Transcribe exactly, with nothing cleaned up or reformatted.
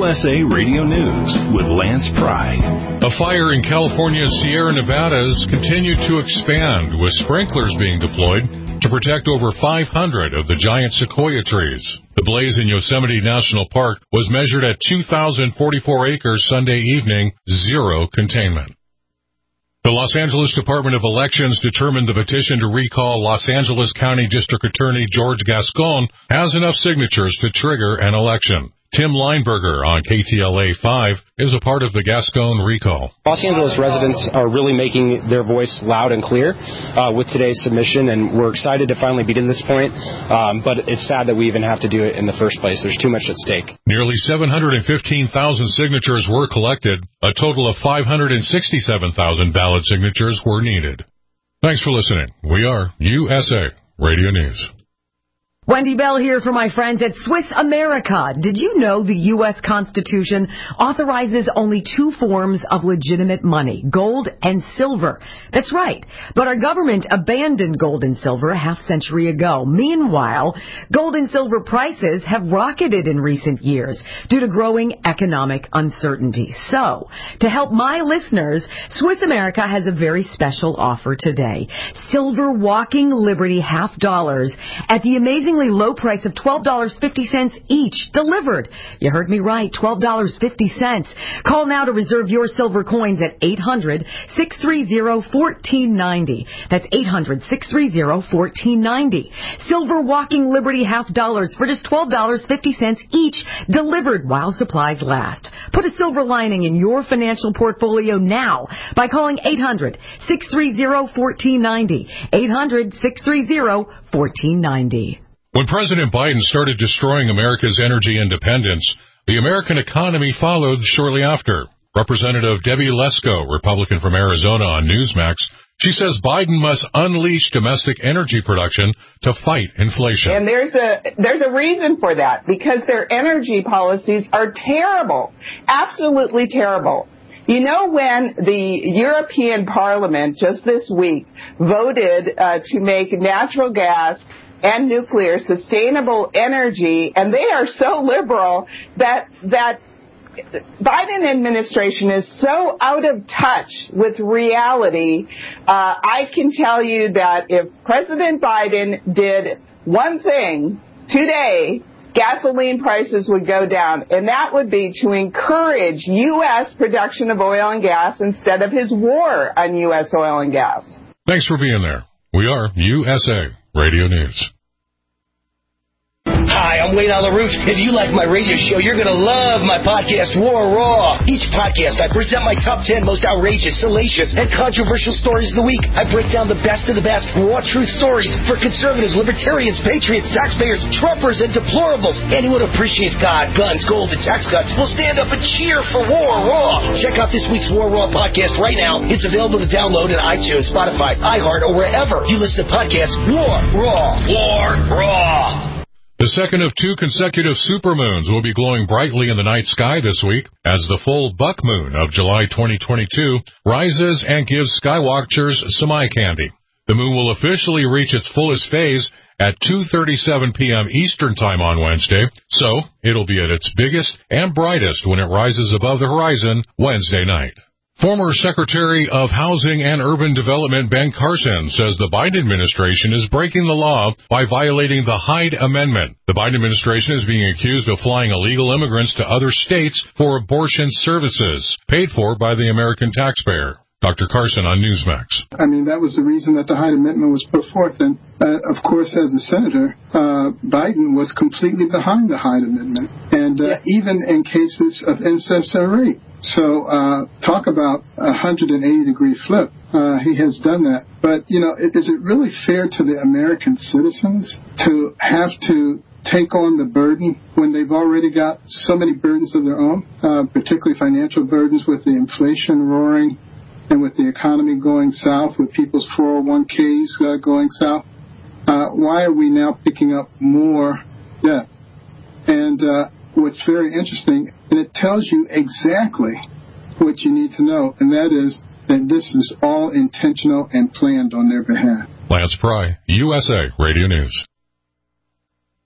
U S A Radio News with Lance Pry. A fire in California's Sierra Nevadas continued to expand, with sprinklers being deployed to protect over five hundred of the giant sequoia trees. The blaze in Yosemite National Park was measured at two thousand forty-four acres Sunday evening, zero containment. The Los Angeles Department of Elections determined the petition to recall Los Angeles County District Attorney George Gascon has enough signatures to trigger an election. Tim Lineberger on K T L A five is a part of the Gascon recall. Los Angeles residents are really making their voice loud and clear uh, with today's submission, and we're excited to finally be to this point, um, but it's sad that we even have to do it in the first place. There's too much at stake. Nearly seven hundred fifteen thousand signatures were collected. A total of five hundred sixty-seven thousand valid signatures were needed. Thanks for listening. We are U S A Radio News. Wendy Bell here for my friends at Swiss America. Did you know the U S Constitution authorizes only two forms of legitimate money, gold and silver? That's right. But our government abandoned gold and silver a half century ago. Meanwhile, gold and silver prices have rocketed in recent years due to growing economic uncertainty. So, to help my listeners, Swiss America has a very special offer today. Silver Walking Liberty half dollars at the amazing low price of twelve dollars and fifty cents each, delivered. You heard me right, twelve dollars and fifty cents. Call now to reserve your silver coins at eight hundred, six three zero, one four nine zero. That's eight hundred, six three zero, one four nine zero. Silver Walking Liberty half dollars for just twelve dollars and fifty cents each, delivered while supplies last. Put a silver lining in your financial portfolio now by calling eight hundred, six three zero, one four nine zero. eight hundred, six three zero, one four nine zero. When President Biden started destroying America's energy independence, the American economy followed shortly after. Representative Debbie Lesko, Republican from Arizona on Newsmax, she says Biden must unleash domestic energy production to fight inflation. And there's a there's a reason for that, because their energy policies are terrible, absolutely terrible. You know, when the European Parliament just this week voted uh, to make natural gas and nuclear sustainable energy, and they are so liberal that that Biden administration is so out of touch with reality. Uh, I can tell you that if President Biden did one thing today, gasoline prices would go down, and that would be to encourage U S production of oil and gas instead of his war on U S oil and gas. Thanks for being there. We are U S A Radio News. Hi, I'm Wayne LaRouche. If you like my radio show, you're going to love my podcast, War Raw. Each podcast, I present my top ten most outrageous, salacious, and controversial stories of the week. I break down the best of the best raw truth stories for conservatives, libertarians, patriots, taxpayers, Trumpers, and deplorables. Anyone who appreciates God, guns, gold, and tax cuts will stand up and cheer for War Raw. Check out this week's War Raw podcast right now. It's available to download in iTunes, Spotify, iHeart, or wherever you listen to podcasts. War Raw. War Raw. The second of two consecutive supermoons will be glowing brightly in the night sky this week as the full buck moon of July twenty twenty-two rises and gives skywatchers some eye candy. The moon will officially reach its fullest phase at two thirty-seven p.m. Eastern Time on Wednesday, so it'll be at its biggest and brightest when it rises above the horizon Wednesday night. Former Secretary of Housing and Urban Development Ben Carson says the Biden administration is breaking the law by violating the Hyde Amendment. The Biden administration is being accused of flying illegal immigrants to other states for abortion services, paid for by the American taxpayer. Doctor Carson on Newsmax. I mean, that was the reason that the Hyde Amendment was put forth. And, uh, of course, as a senator, uh, Biden was completely behind the Hyde Amendment, and uh, yeah. even in cases of incest or rape. So uh, talk about a one hundred eighty degree flip. Uh, he has done that. But, you know, is it really fair to the American citizens to have to take on the burden when they've already got so many burdens of their own, uh, particularly financial burdens with the inflation roaring and with the economy going south, with people's four oh one k's uh, going south? Uh, why are we now picking up more debt? And uh, what's very interesting, and it tells you exactly what you need to know, and that is that this is all intentional and planned on their behalf. Lance Pry, U S A Radio News.